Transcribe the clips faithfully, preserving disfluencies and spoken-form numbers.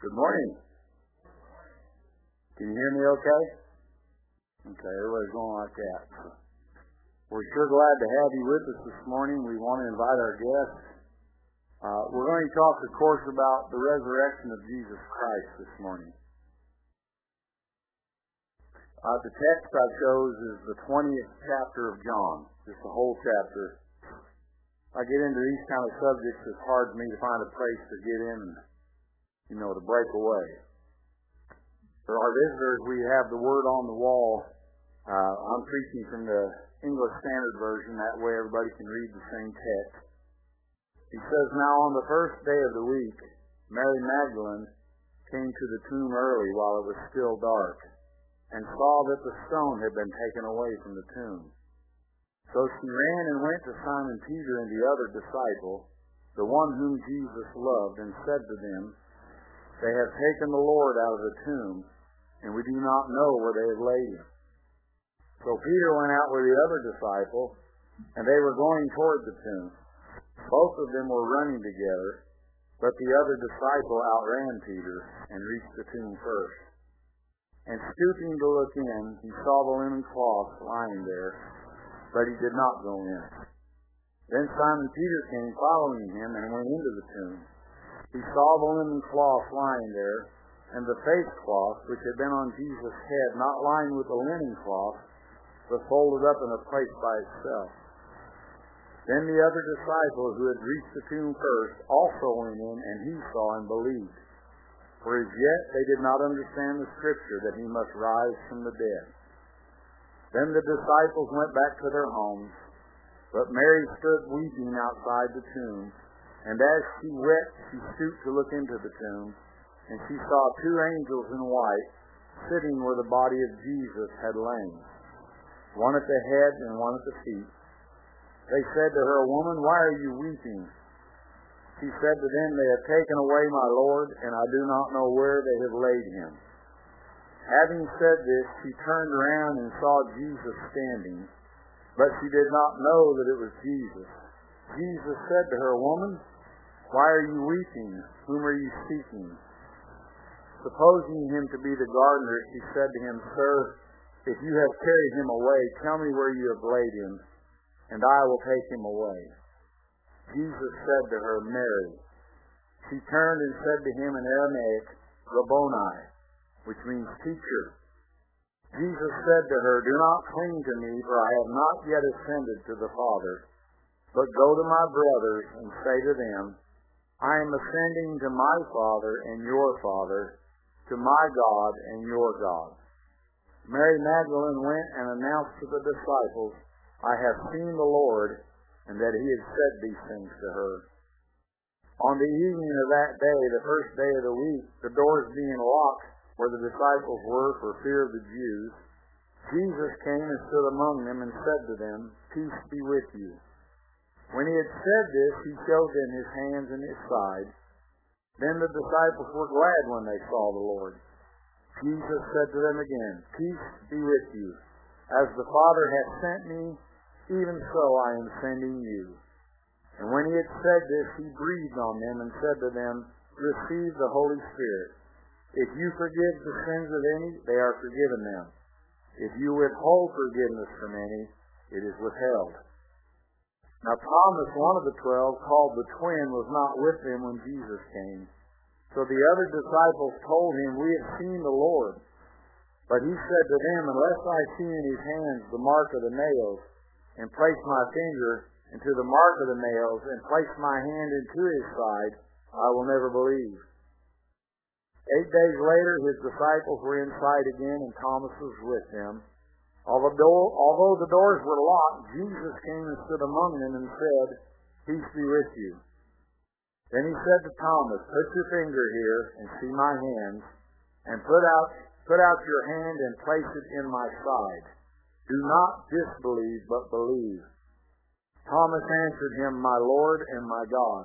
Good morning. Can you hear me okay? Okay, everybody's going like that. We're sure glad to have you with us this morning. We want to invite our guests. Uh, we're going to talk, of course, about the resurrection of Jesus Christ this morning. Uh, the text I chose is the twentieth chapter of John, just the whole chapter. I get into these kind of subjects, it's hard for me to find a place to get in and, you know, to break away. For our visitors, we have the word on the wall. Uh, I'm preaching from the English Standard Version. That way everybody can read the same text. He says, "Now on the first day of the week, Mary Magdalene came to the tomb early while it was still dark, and saw that the stone had been taken away from the tomb. So she ran and went to Simon Peter and the other disciple, the one whom Jesus loved, and said to them, 'They have taken the Lord out of the tomb, and we do not know where they have laid him.' So Peter went out with the other disciple, and they were going toward the tomb. Both of them were running together, but the other disciple outran Peter and reached the tomb first. And stooping to look in, he saw the linen cloth lying there, but he did not go in. Then Simon Peter came following him and went into the tomb. He saw the linen cloth lying there, and the face cloth, which had been on Jesus' head, not lying with the linen cloth, but folded up in a place by itself. Then the other disciple, who had reached the tomb first, also went in, and he saw and believed. For as yet they did not understand the scripture that he must rise from the dead. Then the disciples went back to their homes, but Mary stood weeping outside the tomb. And as she wept, she stooped to look into the tomb, and she saw two angels in white sitting where the body of Jesus had lain, one at the head and one at the feet. They said to her, 'Woman, why are you weeping?' She said to them, 'They have taken away my Lord, and I do not know where they have laid him.' Having said this, she turned around and saw Jesus standing, but she did not know that it was Jesus. Jesus said to her, 'Woman, why are you weeping? Whom are you seeking?' Supposing him to be the gardener, she said to him, 'Sir, if you have carried him away, tell me where you have laid him, and I will take him away.' Jesus said to her, 'Mary.' She turned and said to him in Aramaic, 'Rabboni,' which means teacher. Jesus said to her, 'Do not cling to me, for I have not yet ascended to the Father, but go to my brothers and say to them, I am ascending to my Father and your Father, to my God and your God.' Mary Magdalene went and announced to the disciples, 'I have seen the Lord,' and that he had said these things to her. On the evening of that day, the first day of the week, the doors being locked where the disciples were for fear of the Jews, Jesus came and stood among them and said to them, 'Peace be with you.' When he had said this, he showed them his hands and his side. Then the disciples were glad when they saw the Lord. Jesus said to them again, 'Peace be with you. As the Father hath sent me, even so I am sending you.' And when he had said this, he breathed on them and said to them, 'Receive the Holy Spirit. If you forgive the sins of any, they are forgiven them. If you withhold forgiveness from any, it is withheld.' Now Thomas, one of the twelve, called the twin, was not with them when Jesus came. So the other disciples told him, 'We have seen the Lord.' But he said to them, 'Unless I see in his hands the mark of the nails, and place my finger into the mark of the nails, and place my hand into his side, I will never believe.' Eight days later, his disciples were inside again, and Thomas was with them. Although, although the doors were locked, Jesus came and stood among them and said, 'Peace be with you.' Then he said to Thomas, 'Put your finger here and see my hands, and put out, put out your hand and place it in my side. Do not disbelieve, but believe.' Thomas answered him, 'My Lord and my God.'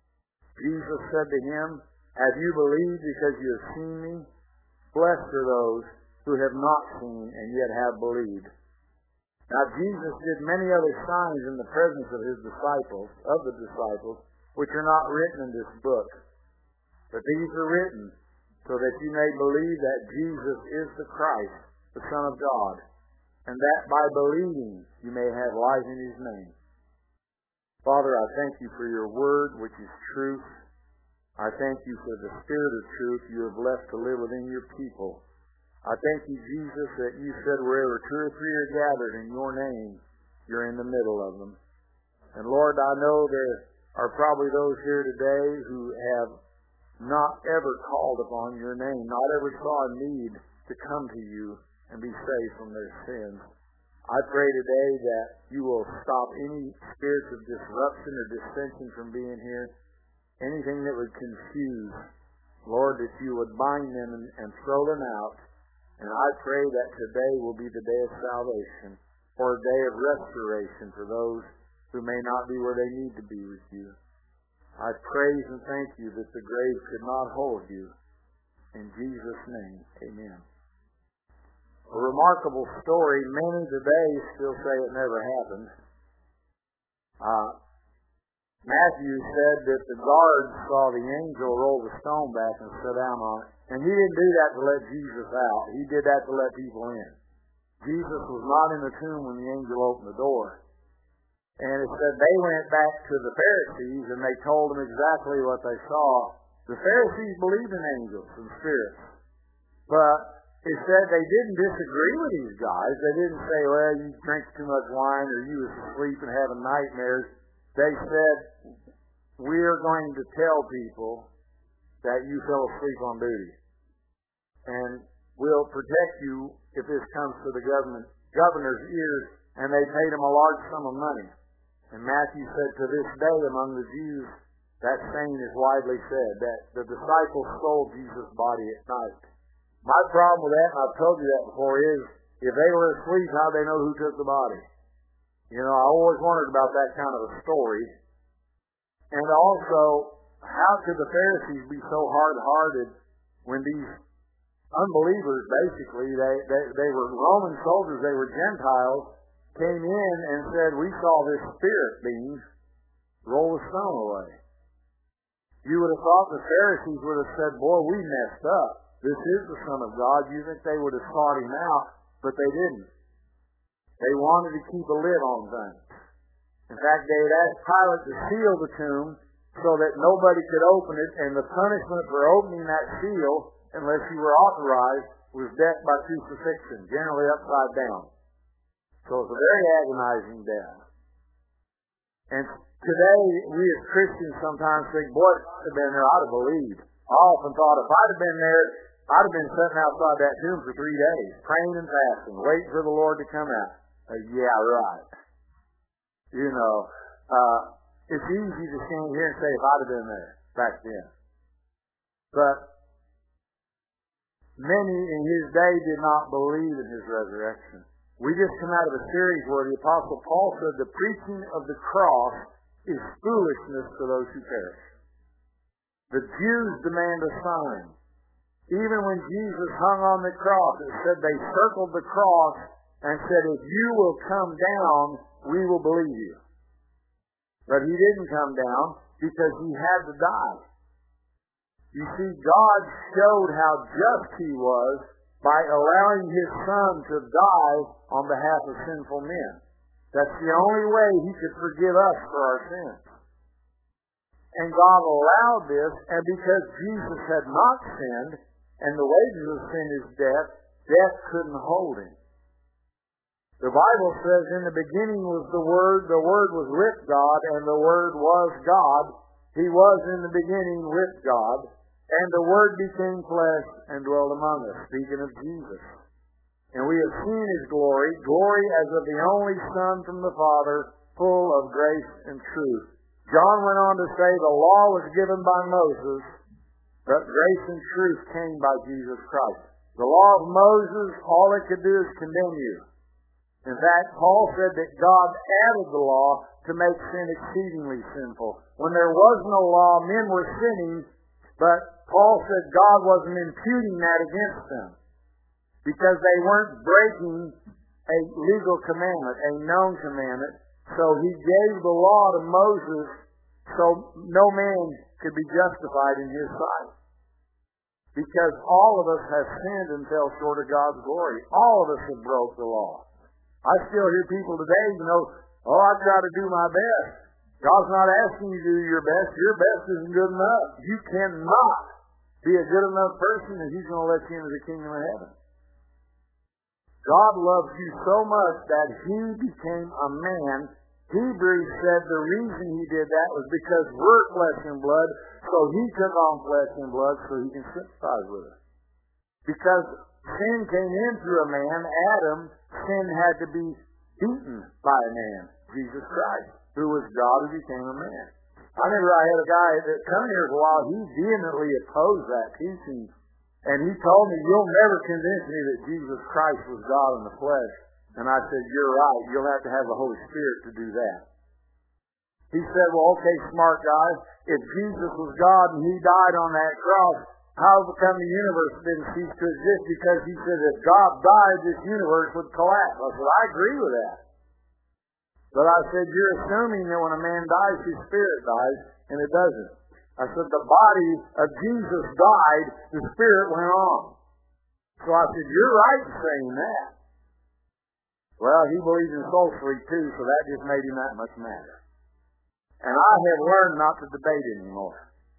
Jesus said to him, 'Have you believed because you have seen me? Blessed are those who have not seen and yet have believed.' Now Jesus did many other signs in the presence of his disciples, of the disciples, which are not written in this book. But these are written so that you may believe that Jesus is the Christ, the Son of God, and that by believing you may have life in his name. Father, I thank you for your word, which is truth. I thank you for the Spirit of truth you have left to live within your people. I thank you, Jesus, that you said wherever two or three are gathered in your name, you're in the middle of them. And Lord, I know there are probably those here today who have not ever called upon your name, not ever saw a need to come to you and be saved from their sins. I pray today that you will stop any spirits of disruption or dissension from being here, anything that would confuse. Lord, that you would bind them and, and throw them out. And I pray that today will be the day of salvation, or a day of restoration for those who may not be where they need to be with you. I praise and thank you that the grave could not hold you. In Jesus' name, amen. A remarkable story. Many today still say it never happened. Uh, Matthew said that the guards saw the angel roll the stone back and sit down on it. And he didn't do that to let Jesus out. He did that to let people in. Jesus was not in the tomb when the angel opened the door. And it said they went back to the Pharisees and they told them exactly what they saw. The Pharisees believed in angels and spirits. But it said they didn't disagree with these guys. They didn't say, well, you drink too much wine or you was asleep and having nightmares. They said, we're going to tell people that you fell asleep on duty. And we'll protect you if this comes to the government, governor's ears. And they paid him a large sum of money. And Matthew said, to this day among the Jews, that saying is widely said, that the disciples stole Jesus' body at night. My problem with that, and I've told you that before, is if they were asleep, how'd they know who took the body? You know, I always wondered about that kind of a story. And also, how could the Pharisees be so hard-hearted when these unbelievers, basically, they, they, they were Roman soldiers, they were Gentiles, came in and said, we saw this spirit being roll the stone away. You would have thought the Pharisees would have said, boy, we messed up. This is the Son of God. You think they would have sought him out, but they didn't. They wanted to keep a lid on things. In fact, they had asked Pilate to seal the tomb so that nobody could open it, and the punishment for opening that seal, unless you were authorized, was death by crucifixion, generally upside down. So it's a very agonizing death. And today, we as Christians sometimes think, boy, if I'd have been there, I'd have believed. I often thought if I'd have been there, I'd have been sitting outside that tomb for three days, praying and fasting, waiting for the Lord to come out. Uh, yeah, right. You know, uh, it's easy to stand here and say, if I'd have been there back then. But many in his day did not believe in his resurrection. We just come out of a series where the Apostle Paul said the preaching of the cross is foolishness to those who perish. The Jews demand a sign. Even when Jesus hung on the cross, it said they circled the cross and said, if you will come down, we will believe you. But he didn't come down because he had to die. You see, God showed how just he was by allowing his Son to die on behalf of sinful men. That's the only way he could forgive us for our sins. And God allowed this, and because Jesus had not sinned, and the wages of sin is death, death couldn't hold him. The Bible says, in the beginning was the Word, the Word was with God, and the Word was God. He was in the beginning with God, and the Word became flesh and dwelt among us, speaking of Jesus. And we have seen his glory, glory as of the only Son from the Father, full of grace and truth. John went on to say the law was given by Moses, but grace and truth came by Jesus Christ. The law of Moses, all it could do is condemn you. In fact, Paul said that God added the law to make sin exceedingly sinful. When there was no law, men were sinning, but Paul said God wasn't imputing that against them because they weren't breaking a legal commandment, a known commandment. So he gave the law to Moses so no man could be justified in his sight. Because all of us have sinned and fell short of God's glory. All of us have broke the law. I still hear people today, you know, oh, I try to do my best. God's not asking you to do your best. Your best isn't good enough. You cannot be a good enough person and He's going to let you into the kingdom of heaven. God loves you so much that He became a man. Hebrews said the reason He did that was because we're flesh and blood, so He took on flesh and blood so He can sympathize with us. Because sin came in through a man, Adam, sin had to be beaten by a man, Jesus Christ, who was God who became a man. I remember I had a guy that come here for a while, he vehemently opposed that teaching, and he told me, you'll never convince me that Jesus Christ was God in the flesh. And I said, you're right, you'll have to have the Holy Spirit to do that. He said, well, okay, smart guy, if Jesus was God and He died on that cross, how come the universe didn't cease to exist? Because He said if God died, this universe would collapse. I said, I agree with that. But I said, you're assuming that when a man dies, his spirit dies, and it doesn't. I said, the body of Jesus died, the spirit went on. So I said, you're right in saying that. Well, he believes in soul sleep too, so that just made him that much madder. And I have learned not to debate anymore.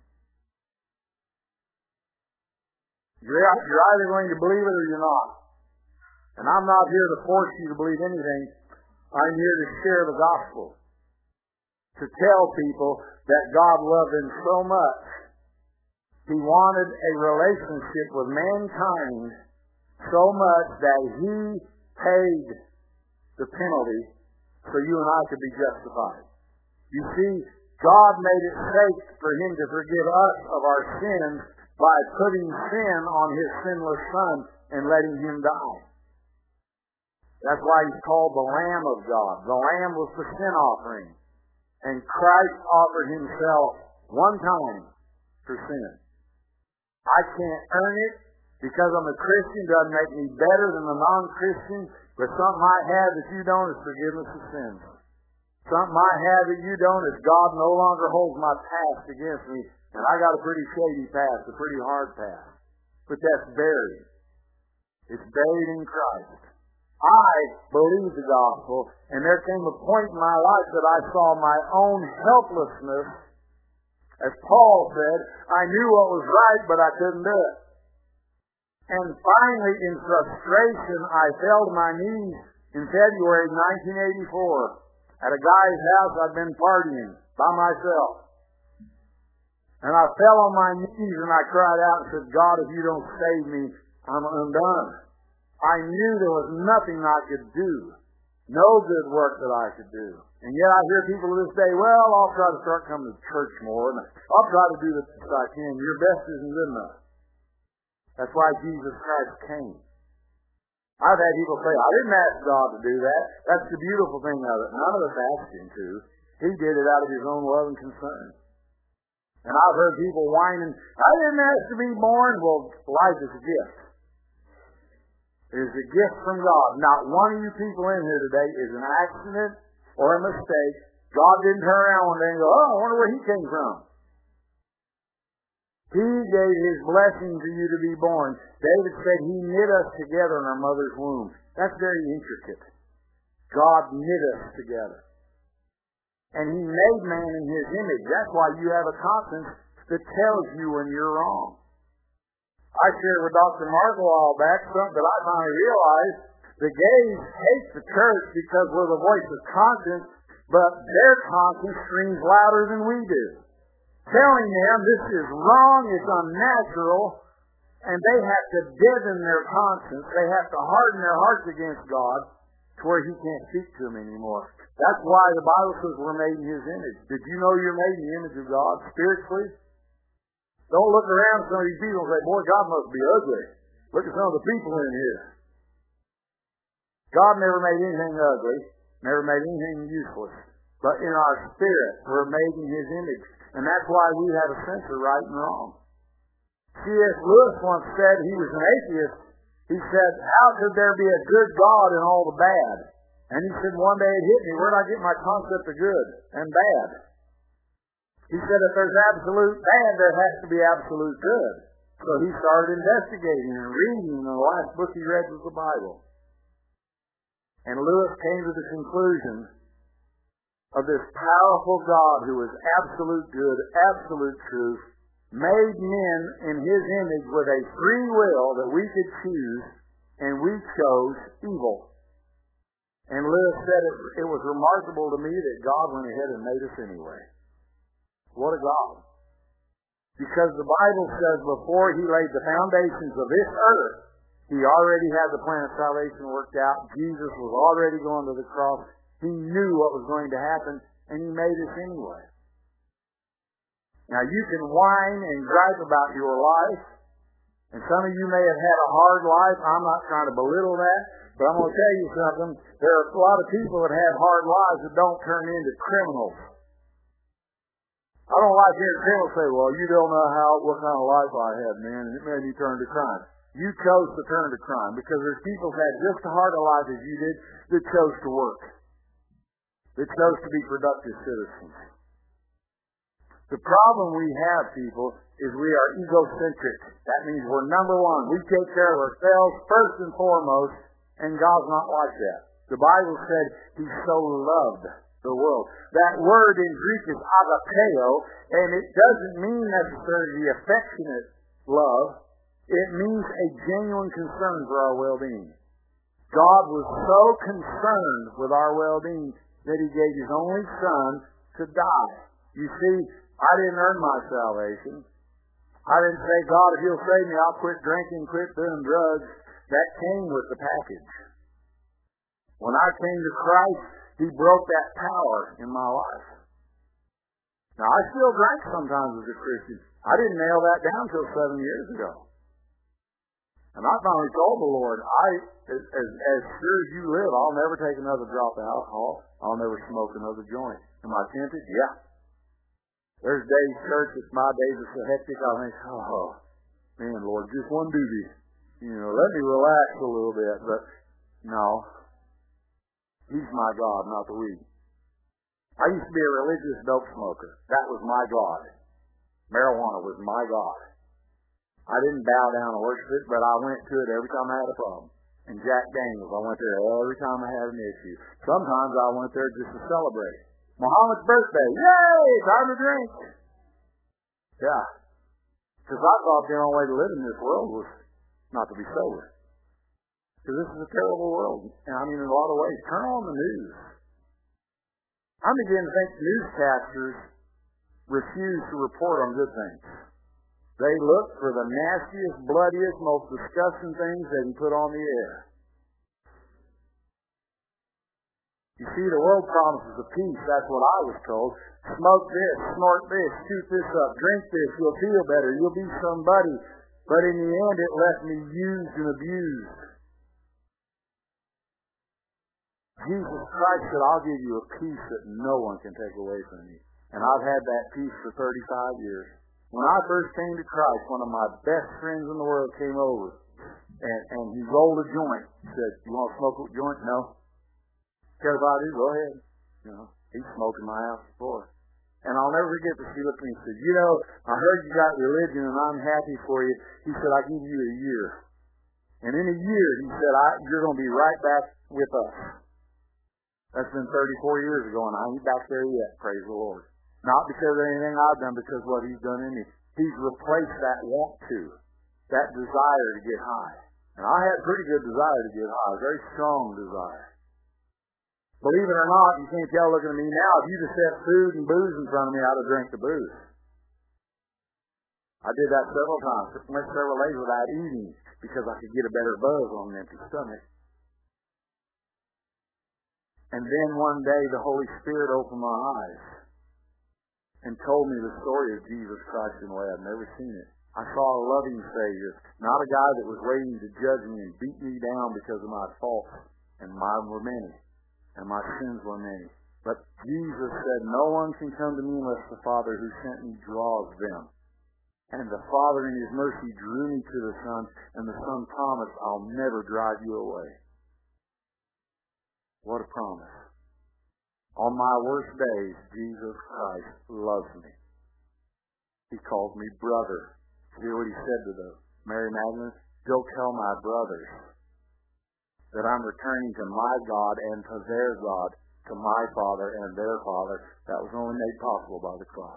You're, you're either going to believe it or you're not. And I'm not here to force you to believe anything. I'm here to share the gospel. To tell people that God loved them so much. He wanted a relationship with mankind so much that He paid the penalty so you and I could be justified. You see, God made it safe for Him to forgive us of our sins by putting sin on His sinless Son and letting Him die. That's why He's called the Lamb of God. The Lamb was the sin offering. And Christ offered Himself one time for sin. I can't earn it because I'm a Christian. Doesn't make me better than the non-Christian. But something I have that you don't is forgiveness of sins. Something I have that you don't is God no longer holds my past against me. And I got a pretty shady past, a pretty hard past. But that's buried. It's buried in Christ. I believed the gospel, and there came a point in my life that I saw my own helplessness. As Paul said, I knew what was right, but I couldn't do it. And finally, in frustration, I fell to my knees in February nineteen eighty-four at a guy's house I'd been partying by myself. And I fell on my knees and I cried out and said, God, if you don't save me, I'm undone. I knew there was nothing I could do, no good work that I could do. And yet I hear people to this day, well, I'll try to start coming to church more, and I'll try to do the best I can. Your best isn't good enough. That's why Jesus Christ came. I've had people say, I didn't ask God to do that. That's the beautiful thing of it. None of us asked Him to. He did it out of His own love and concern. And I've heard people whining, I didn't ask to be born. Well, life is a gift. It is a gift from God. Not one of you people in here today is an accident or a mistake. God didn't turn around one day and go, oh, I wonder where he came from. He gave His blessing for you to be born. David said He knit us together in our mother's womb. That's very intricate. God knit us together. And He made man in His image. That's why you have a conscience that tells you when you're wrong. I shared with Doctor Mark a while back something that I finally realized. The gays hate the church because we're the voice of conscience, but their conscience screams louder than we do. Telling them this is wrong, it's unnatural, and they have to deaden their conscience. They have to harden their hearts against God to where He can't speak to them anymore. That's why the Bible says we're made in His image. Did you know you're made in the image of God spiritually? Don't look around at some of these people and say, boy, God must be ugly. Look at some of the people in here. God never made anything ugly, never made anything useless. But in our spirit, we're made in His image. And that's why we have a sense of right and wrong. C S Lewis once said, he was an atheist, he said, how could there be a good God in all the bad? And he said, one day it hit me, where did I get my concept of good and bad? He said, if there's absolute bad, there has to be absolute good. So he started investigating and reading, and the last book he read was the Bible. And Lewis came to the conclusion of this powerful God who is absolute good, absolute truth, made men in his image with a free will that we could choose, and we chose evil. And Lewis said it, it was remarkable to me that God went ahead and made us anyway. What a God. Because the Bible says before he laid the foundations of this earth, he already had the plan of salvation worked out. Jesus was already going to the cross. He knew what was going to happen, and he made us anyway. Now, you can whine and gripe about your life, and some of you may have had a hard life. I'm not trying to belittle that, but I'm going to tell you something. There are a lot of people that have hard lives that don't turn into criminals. I don't like hearing criminals say, well, you don't know how what kind of life I had, man, and it made me turn to crime. You chose to turn to crime because there's people who had just as hard a life as you did that chose to work, that chose to be productive citizens. The problem we have, people, is we are egocentric. That means we're number one. We take care of ourselves first and foremost, and God's not like that. The Bible said he so loved the world. That word in Greek is agapeo, and it doesn't mean necessarily the affectionate love. It means a genuine concern for our well-being. God was so concerned with our well-being that he gave his only son to die. You see, I didn't earn my salvation. I didn't say, God, if you'll save me, I'll quit drinking, quit doing drugs. That came with the package. When I came to Christ, he broke that power in my life. Now, I still drank sometimes as a Christian. I didn't nail that down until seven years ago. And I finally told the Lord, I, as, as, as sure as you live, I'll never take another drop of alcohol. I'll never smoke another joint. Am I tempted? Yeah. There's days, church, it's my days are so hectic, I think, oh, man, Lord, just one duty. You know, let me relax a little bit. But, no. He's my God, not the weed. I used to be a religious dope smoker. That was my God. Marijuana was my God. I didn't bow down and worship it, but I went to it every time I had a problem. And Jack Daniels, I went there every time I had an issue. Sometimes I went there just to celebrate. Muhammad's birthday. Yay! Time to drink. Yeah. Because I thought the only way to live in this world was not to be sober. Because this is a terrible world. And I mean, in a lot of ways. Turn on the news. I'm beginning to think newscasters refuse to report on good things. They look for the nastiest, bloodiest, most disgusting things they can put on the air. You see, the world promises a peace. That's what I was told. Smoke this, snort this, shoot this up, drink this, you'll feel better, you'll be somebody. But in the end, it left me used and abused. Jesus Christ said, I'll give you a peace that no one can take away from you. And I've had that peace for thirty-five years. When I first came to Christ, one of my best friends in the world came over, and, and he rolled a joint. He said, you want to smoke a joint? No. Care about it? Go ahead. You know, he's smoking my house before. And I'll never forget this. He looked at me and said, you know, I heard you got religion, and I'm happy for you. He said, I'll give you a year. And in a year, he said, I, you're going to be right back with us. That's been thirty-four years ago, and I ain't back there yet, praise the Lord. Not because of anything I've done, because of what he's done in me. He's replaced that want to, that desire to get high. And I had pretty good desire to get high, a very strong desire. Believe it or not, you can't tell looking at me now, if you just set food and booze in front of me, I'd have drank the booze. I did that several times. It went several days without eating because I could get a better buzz on an empty stomach. And then one day the Holy Spirit opened my eyes and told me the story of Jesus Christ in a way I've never seen it. I saw a loving Savior, not a guy that was waiting to judge me and beat me down because of my faults, and mine were many, and my sins were many. But Jesus said, no one can come to me unless the Father who sent me draws them. And the Father in his mercy drew me to the Son, and the Son promised, I'll never drive you away. What a promise. On my worst days, Jesus Christ loves me. He calls me brother, Hear what he said to the Mary Magdalene? Go tell my brothers that I'm returning to my God and to their God, to my Father and their Father. That was only made possible by the cross.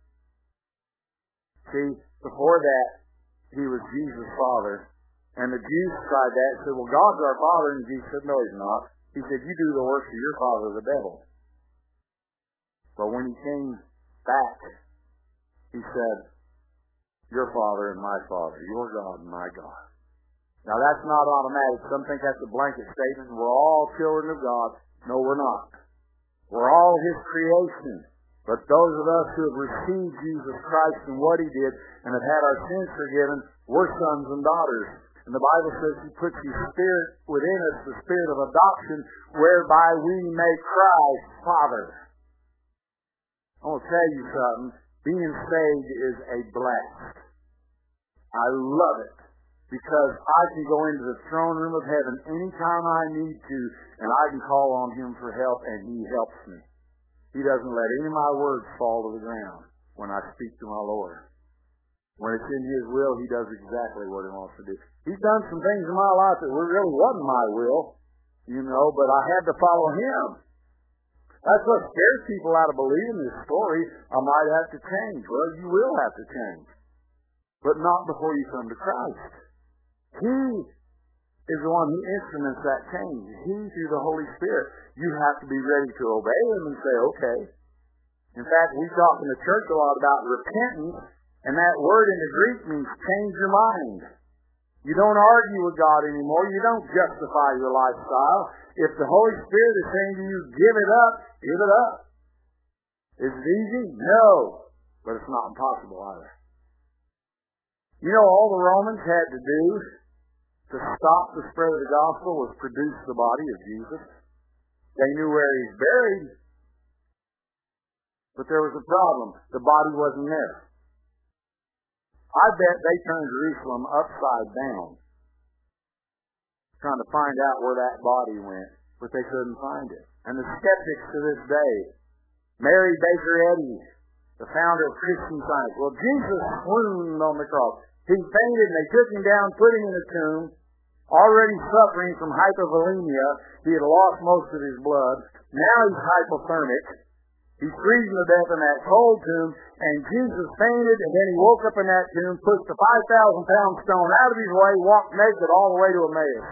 See, before that, he was Jesus' Father. And the Jews tried that and said, well, God's our Father. And Jesus said, no, he's not. He said, you do the works of your father, the devil. But when he came back, he said, your Father and my Father, your God and my God. Now that's not automatic. Some think that's a blanket statement. We're all children of God. No, we're not. We're all his creation. But those of us who have received Jesus Christ and what he did and have had our sins forgiven, we're sons and daughters. And the Bible says he puts his Spirit within us, the Spirit of adoption, whereby we may cry, Father. I want to tell you something. Being saved is a blast. I love it. Because I can go into the throne room of heaven anytime I need to, and I can call on him for help, and he helps me. He doesn't let any of my words fall to the ground when I speak to my Lord. When it's in his will, he does exactly what he wants to do. He's done some things in my life that really wasn't my will, you know, but I had to follow him. That's what scares people out of believing this story. I might have to change. Well, you will have to change. But not before you come to Christ. He is the one who instruments that change. He, through the Holy Spirit. You have to be ready to obey him and say, okay. In fact, we talk in the church a lot about repentance, and that word in the Greek means change your mind. You don't argue with God anymore. You don't justify your lifestyle. If the Holy Spirit is saying to you, give it up, give it up. Is it easy? No. But it's not impossible either. You know, all the Romans had to do to stop the spread of the gospel was produce the body of Jesus. They knew where he's buried, but there was a problem. The body wasn't there. I bet they turned Jerusalem upside down, trying to find out where that body went, but they couldn't find it. And the skeptics to this day, Mary Baker Eddy, the founder of Christian Science, well, Jesus swooned on the cross. He fainted, and they took him down, put him in a tomb, already suffering from hypovolemia. He had lost most of his blood. Now he's hypothermic. He's freezing to death in that cold tomb, and Jesus fainted, and then he woke up in that tomb, pushed a five thousand pound stone out of his way, walked naked all the way to Emmaus.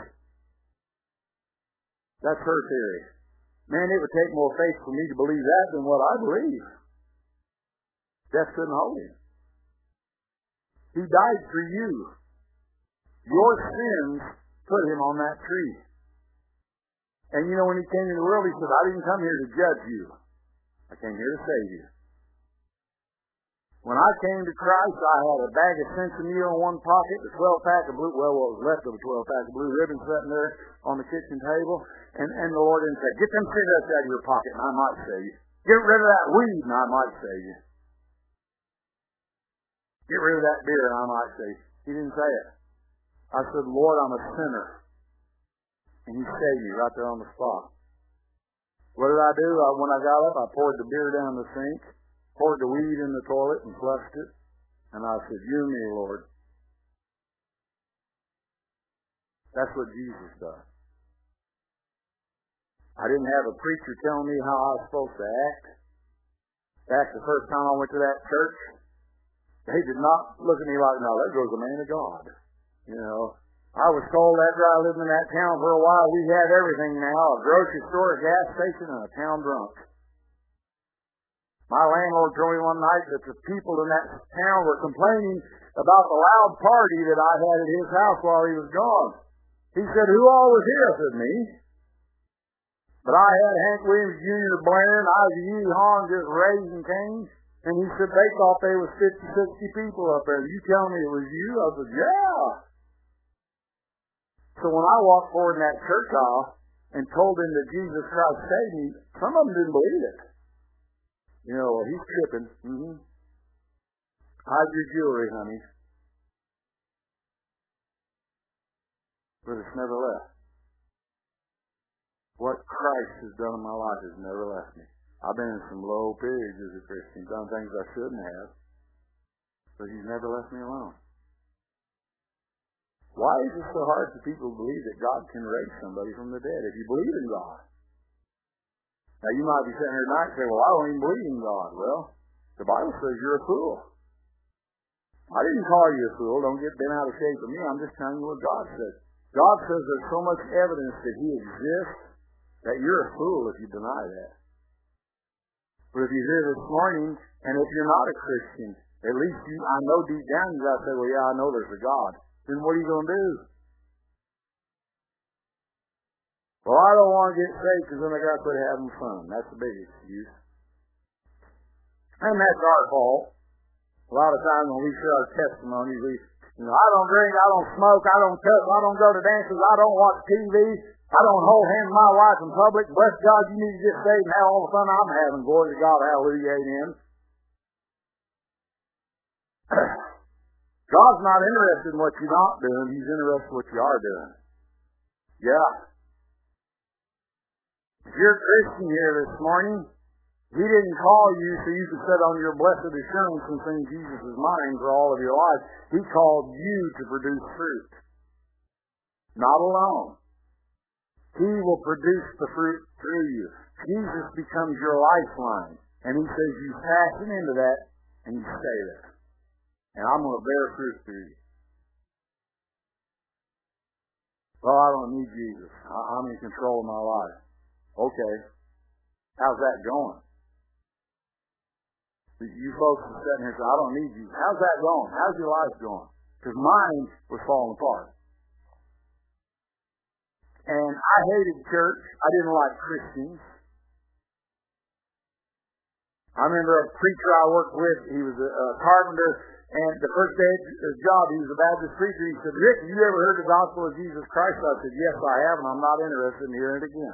That's her theory. Man, it would take more faith for me to believe that than what I believe. Death couldn't hold him. He died for you. Your sins put him on that tree. And you know, when he came into the world, he said, I didn't come here to judge you. I came here to save you. When I came to Christ, I had a bag of Sensimil in one pocket, a twelve pack of blue, well, what was left of a twelve pack of blue ribbon sitting there on the kitchen table. And, and the Lord didn't say, get them cigarettes out of your pocket and I might save you. Get rid of that weed and I might save you. Get rid of that beer and I might save you. He didn't say it. I said, Lord, I'm a sinner. And he saved me right there on the spot. What did I do? I, when I got up, I poured the beer down the sink, poured the weed in the toilet and flushed it. And I said, you and me, Lord. That's what Jesus does. I didn't have a preacher telling me how I was supposed to act. Back the first time I went to that church, they did not look at me like, no, there goes a man of God. You know, I was told after I lived in that town for a while, we had everything now, a grocery store, a gas station, and a town drunk. My landlord told me one night that the people in that town were complaining about the loud party that I had at his house while he was gone. He said, who all was here? I said, me. But I had Hank Williams Junior blaring, I was yee-hawing, just raising canes. And he said they thought there was fifty, sixty people up there. You tell me it was you? I said, yeah. So when I walked forward in that church aisle and told them that Jesus Christ saved me, some of them didn't believe it. You know, well, he's tripping. Mm-hmm. Hide your jewelry, honey. But it's never left. What Christ has done in my life has never left me. I've been in some low periods as a Christian, done things I shouldn't have, but he's never left me alone. Why is it so hard for people to believe that God can raise somebody from the dead if you believe in God? Now, you might be sitting here tonight and say, well, I don't even believe in God. Well, the Bible says you're a fool. I didn't call you a fool. Don't get bent out of shape with me. I'm just telling you what God says. God says there's so much evidence that He exists that you're a fool if you deny that. But if you're here this morning, and if you're not a Christian, at least you, I know deep down you got to say, well, yeah, I know there's a God. Then what are you going to do? Well, I don't want to get saved because then I got to quit having fun. That's the big excuse. And that's our fault. A lot of times when we share our testimonies, we, you know, I don't drink, I don't smoke, I don't cuss, I don't go to dances, I don't watch T V, I don't hold hands with my wife in public. Bless God, you need to get saved and have all the fun I'm having. Glory to God, hallelujah, amen. God's not interested in what you're not doing. He's interested in what you are doing. Yeah. If you're a Christian here this morning, He didn't call you so you could sit on your blessed assurance and sing Jesus is mine for all of your life. He called you to produce fruit. Not alone. He will produce the fruit through you. Jesus becomes your lifeline. And He says you fasten into that and you stay there. And I'm going to bear fruit through you. Well, I don't need Jesus. I'm in control of my life. Okay. How's that going? You folks are sitting here saying, I don't need you. How's that going? How's your life going? Because mine was falling apart. And I hated church. I didn't like Christians. I remember a preacher I worked with, he was a, a carpenter, and the first day of his job, he was a Baptist preacher. He said, Rick, have you ever heard the gospel of Jesus Christ? I said, yes, I have, and I'm not interested in hearing it again.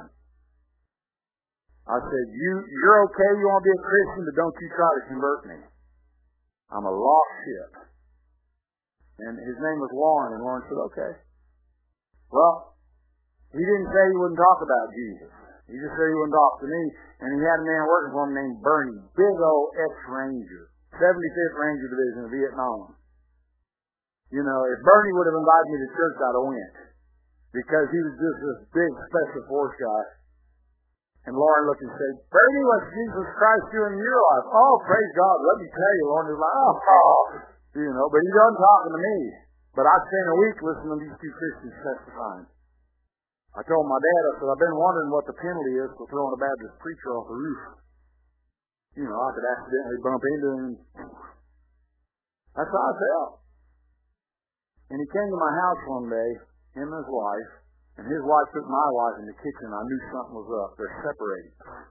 I said, you, you're okay, you want to be a Christian, but don't you try to convert me. I'm a lost ship. And his name was Lauren, and Lauren said, okay. Well, he didn't say he wouldn't talk about Jesus. He just said he wouldn't talk to me. And he had a man working for him named Bernie, big old ex-Ranger, seventy-fifth Ranger Division of Vietnam. You know, if Bernie would have invited me to church, I'd have went. Because he was just this big special force guy. And Lauren looked and said, Bernie, what's Jesus Christ doing in your life? Oh, praise God. Let me tell you, Lauren was like, oh, oh. You know, but he wasn't talking to me. But I spent a week listening to these two Christians testifying. I told my dad, I said, I've been wondering what the penalty is for throwing a Baptist preacher off the roof. You know, I could accidentally bump into him. That's how I felt. And he came to my house one day, him and his wife, and his wife took my wife in the kitchen. I knew something was up. They're separated.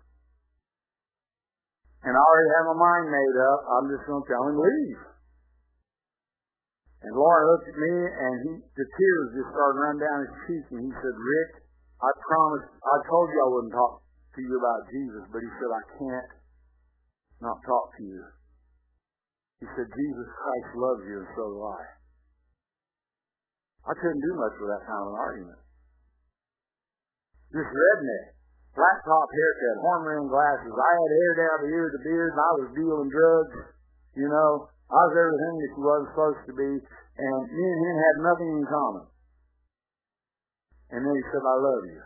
And I already had my mind made up. I'm just going to tell him to leave. And Lauren looked at me, and he, the tears just started running down his cheek, and he said, Rick, I promised, I told you I wouldn't talk to you about Jesus, but he said, I can't not talk to you. He said, Jesus Christ loves you, and so do I. I couldn't do much with that kind of an argument. This redneck, flat top haircut, horn rimmed glasses. I had hair down to ear to beard, and I was dealing drugs, you know. I was everything that he wasn't supposed to be, and me and him had nothing in common. And then he said, I love you.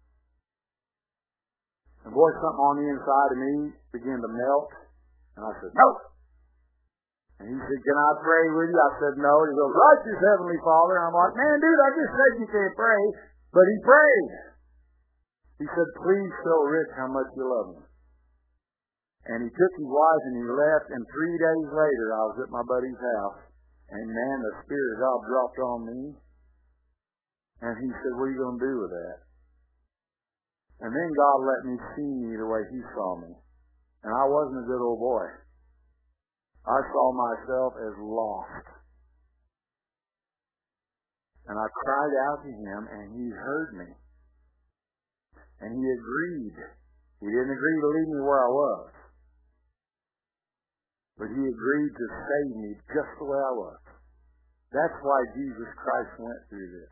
And boy, something on the inside of me began to melt, and I said, no. And he said, can I pray with you? I said, no. And he goes, righteous Heavenly Father. And I'm like, man, dude, I just said you can't pray. But he prayed. He said, please show Rick how much you love him. And he took his wife and he left, and three days later I was at my buddy's house, and man, the Spirit of God dropped on me, and he said, what are you going to do with that? And then God let me see me the way he saw me. And I wasn't a good old boy. I saw myself as lost. And I cried out to him, and he heard me. And he agreed. He didn't agree to leave me where I was. But he agreed to save me just the way I was. That's why Jesus Christ went through this.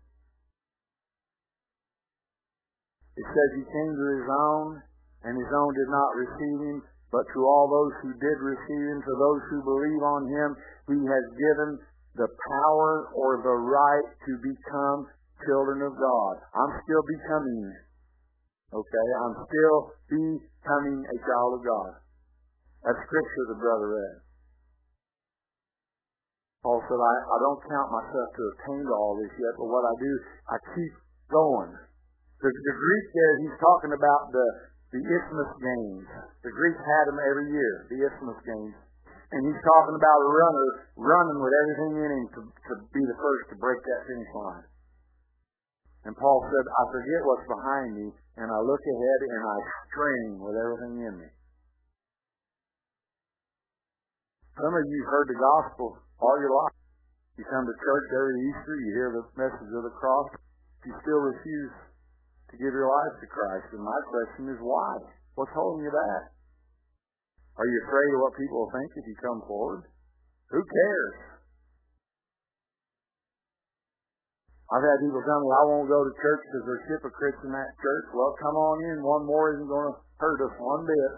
It says he came to his own, and his own did not receive him. But to all those who did receive him, to those who believe on him, he has given the power or the right to become children of God. I'm still becoming, okay? I'm still becoming a child of God. That's scripture the brother read. Paul said, I, I don't count myself to have attained all this yet, but what I do, I keep going. The, the Greek there, he's talking about the, the Isthmus Games. The Greeks had them every year, the Isthmus Games. And he's talking about a runner running with everything in him to, to be the first to break that finish line. And Paul said, I forget what's behind me, and I look ahead and I strain with everything in me. Some of you heard the gospel all your life. You come to church every Easter, you hear the message of the cross, you still refuse to give your life to Christ. And my question is, why? What's holding you back? Are you afraid of what people will think if you come forward? Who cares? I've had people tell me, I won't go to church because there's hypocrites in that church. Well, come on in. One more isn't going to hurt us one bit.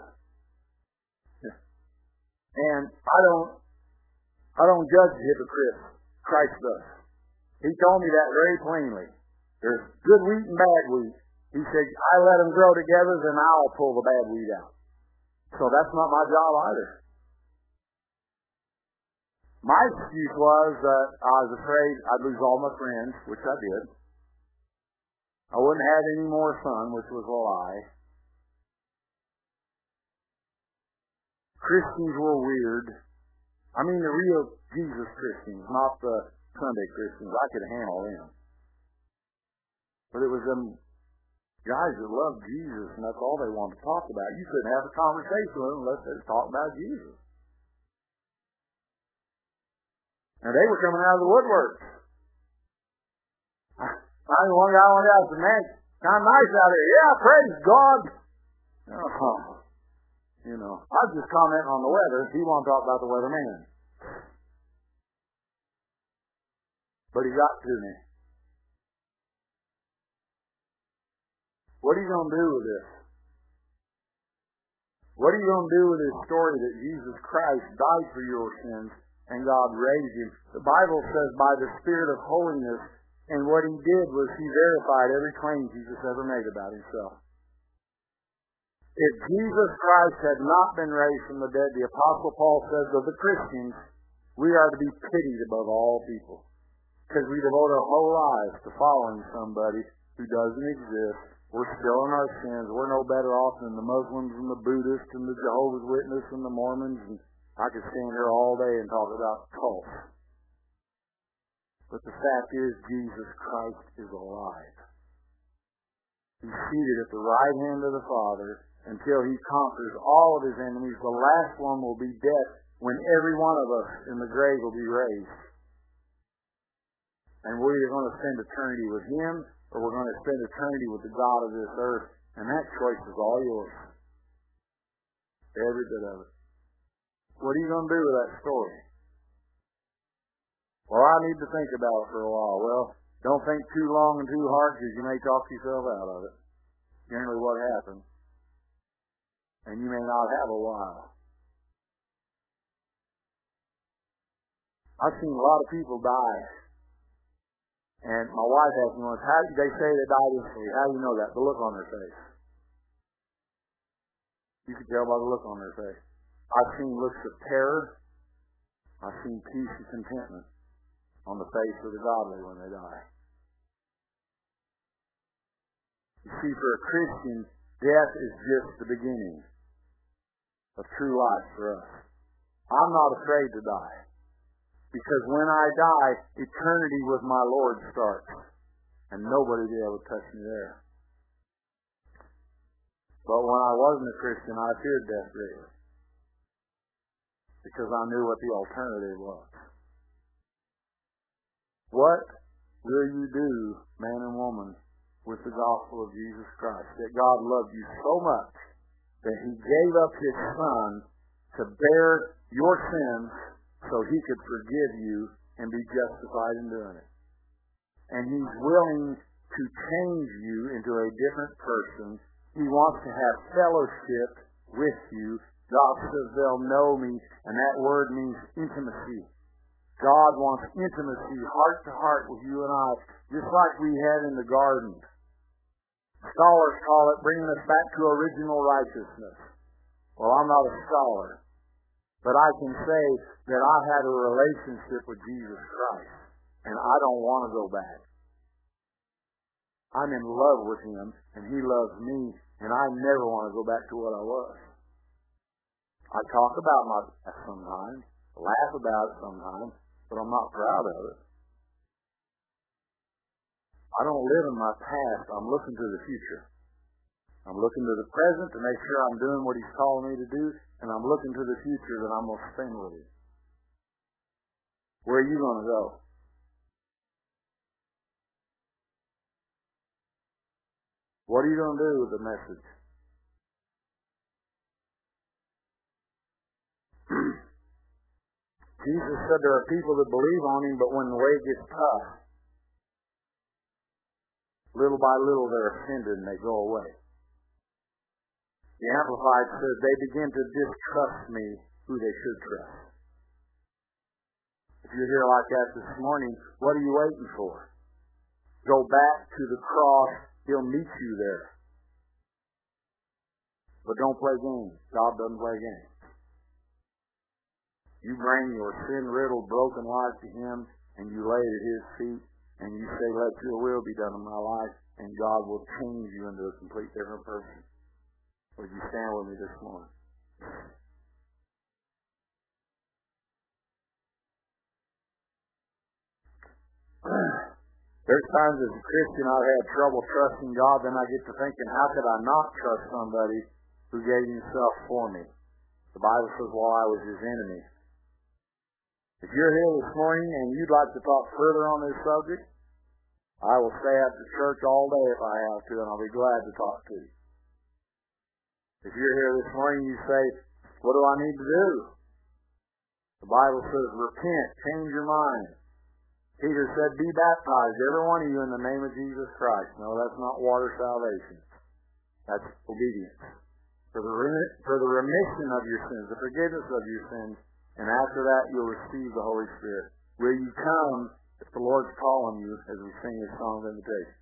And I don't I don't judge hypocrites. Christ does. He told me that very plainly. There's good wheat and bad wheat. He said, I let them grow together, then I'll pull the bad wheat out. So that's not my job either. My excuse was that I was afraid I'd lose all my friends, which I did. I wouldn't have any more fun, which was a lie. Christians were weird. I mean the real Jesus Christians, not the Sunday Christians. I could handle them. But it was them guys that loved Jesus, and that's all they wanted to talk about. You couldn't have a conversation with them unless they were talking about Jesus. And they were coming out of the woodwork. I mean, one guy went out and said, man, kind of nice out here. Yeah, praise God. Oh, you know, I was just commenting on the weather. He wanted to talk about the weatherman. But he got to me. What are you going to do with this? What are you going to do with this story that Jesus Christ died for your sins and God raised him? The Bible says by the Spirit of holiness, and what he did was he verified every claim Jesus ever made about himself. If Jesus Christ had not been raised from the dead, the Apostle Paul says of the Christians, we are to be pitied above all people. Because we devote our whole lives to following somebody who doesn't exist. We're still in our sins. We're no better off than the Muslims and the Buddhists and the Jehovah's Witnesses and the Mormons. And I could stand here all day and talk about cults. But the fact is, Jesus Christ is alive. He's seated at the right hand of the Father until he conquers all of his enemies. The last one will be death, when every one of us in the grave will be raised. And we're either going to spend eternity with him, or we're going to spend eternity with the God of this earth. And that choice is all yours. Every bit of it. What are you going to do with that story? Well, I need to think about it for a while. Well, don't think too long and too hard, because you may talk yourself out of it. Generally what happens. And you may not have a while. I've seen a lot of people die. And my wife asked me once, how do they say they died instantly? How do you know that? The look on their face. You can tell by the look on their face. I've seen looks of terror. I've seen peace and contentment on the face of the godly when they die. You see, for a Christian, death is just the beginning of true life for us. I'm not afraid to die. Because when I die, eternity with my Lord starts. And nobody will be able to touch me there. But when I wasn't a Christian, I feared death greatly. Because I knew what the alternative was. What will you do, man and woman, with the gospel of Jesus Christ? That God loved you so much that he gave up his Son to bear your sins so he could forgive you and be justified in doing it. And he's willing to change you into a different person. He wants to have fellowship with you. God says they'll know me, and that word means intimacy, God wants intimacy, heart to heart with you and I, just like we had in the garden. Scholars call it bringing us back to original righteousness. Well, I'm not a scholar, but I can say that I had a relationship with Jesus Christ, and I don't want to go back. I'm in love with Him, and He loves me, and I never want to go back to what I was. I talk about my past sometimes, laugh about it sometimes, but I'm not proud of it. I don't live in my past. I'm looking to the future. I'm looking to the present to make sure I'm doing what He's calling me to do, and I'm looking to the future that I'm going to spend with Him. Where are you going to go? What are you going to do with the message? Jesus said there are people that believe on Him, but when the way gets tough, little by little they're offended and they go away. The Amplified says they begin to distrust me who they should trust. If you're here like that this morning, what are you waiting for? Go back to the cross. He'll meet you there. But don't play games. God doesn't play games. You bring your sin-riddled, broken life to Him, and you lay it at His feet, and you say, let your will be done in my life, and God will change you into a complete different person. Would you stand with me this morning? There's times as a Christian I've had trouble trusting God, then I get to thinking, how could I not trust somebody who gave Himself for me? The Bible says, while I was His enemy. If you're here this morning and you'd like to talk further on this subject, I will stay after church all day if I have to, and I'll be glad to talk to you. If you're here this morning, you say, what do I need to do? The Bible says, repent, change your mind. Peter said, be baptized, every one of you, in the name of Jesus Christ. No, that's not water salvation. That's obedience. For the, rem- for the remission of your sins, the forgiveness of your sins, and after that you'll receive the Holy Spirit. Will you come if the Lord's calling you as we sing this song of invitation?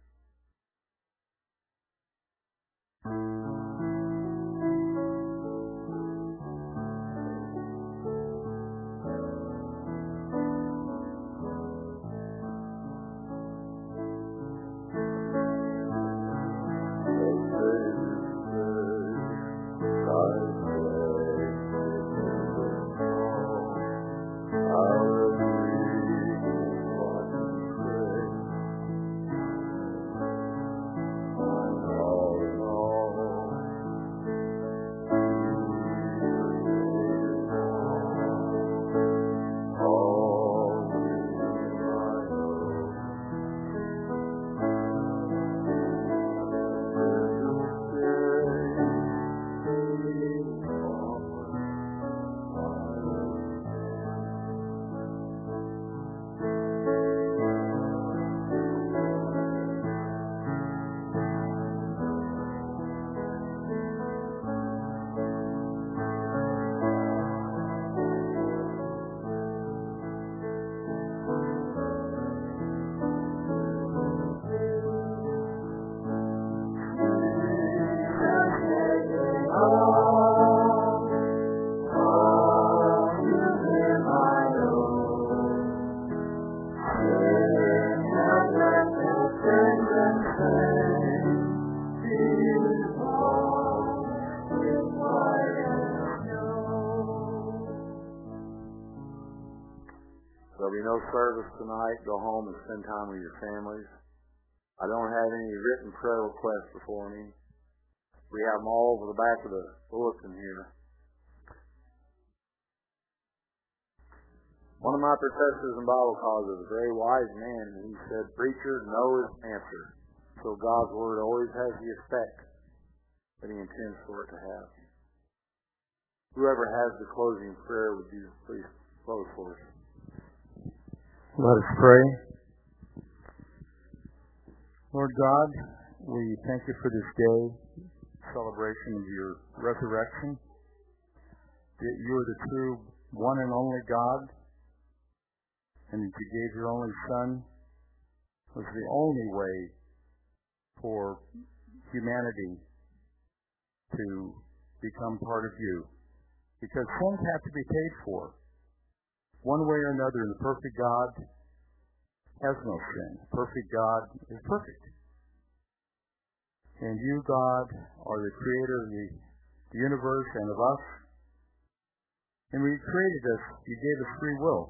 There'll be no service tonight. Go home and spend time with your families. I don't have any written prayer requests before me. We have them all over the back of the bulletin here. One of my professors in Bible college was a very wise man, and he said, preacher, no is an answer. So God's Word always has the effect that He intends for it to have. Whoever has the closing prayer, would you please close for us? Let us pray. Lord God, we thank You for this day, celebration of Your resurrection, that You are the true one and only God, and that you gave your only Son was the only way for humanity to become part of you. Because sins have to be paid for. One way or another, and the perfect God has no sin. Perfect God is perfect. And you, God, are the creator of the, the universe and of us. And when you created us, you gave us free will.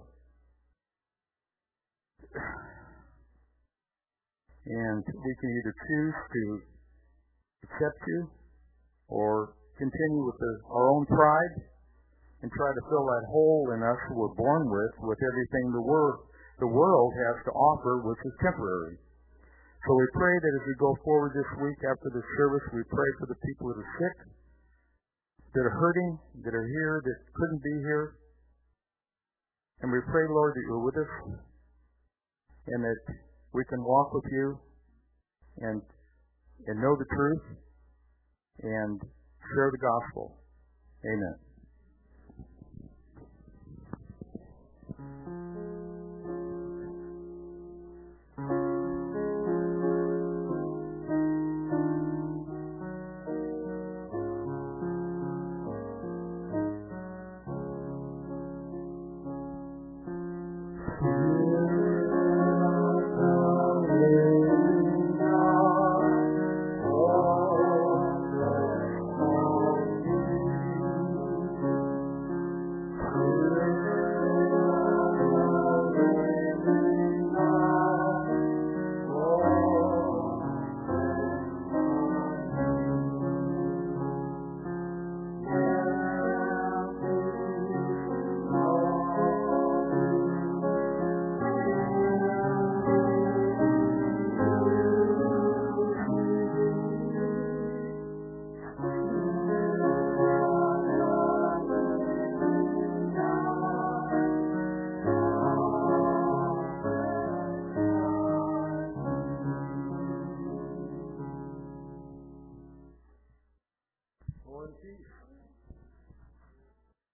And we can either choose to accept you or continue with the, our own pride and try to fill that hole in us that we're born with, with everything the, wor- the world has to offer, which is temporary. So we pray that as we go forward this week after the service, we pray for the people that are sick, that are hurting, that are here, that couldn't be here. And we pray, Lord, that you're with us and that we can walk with you and and know the truth and share the gospel. Amen. Peace.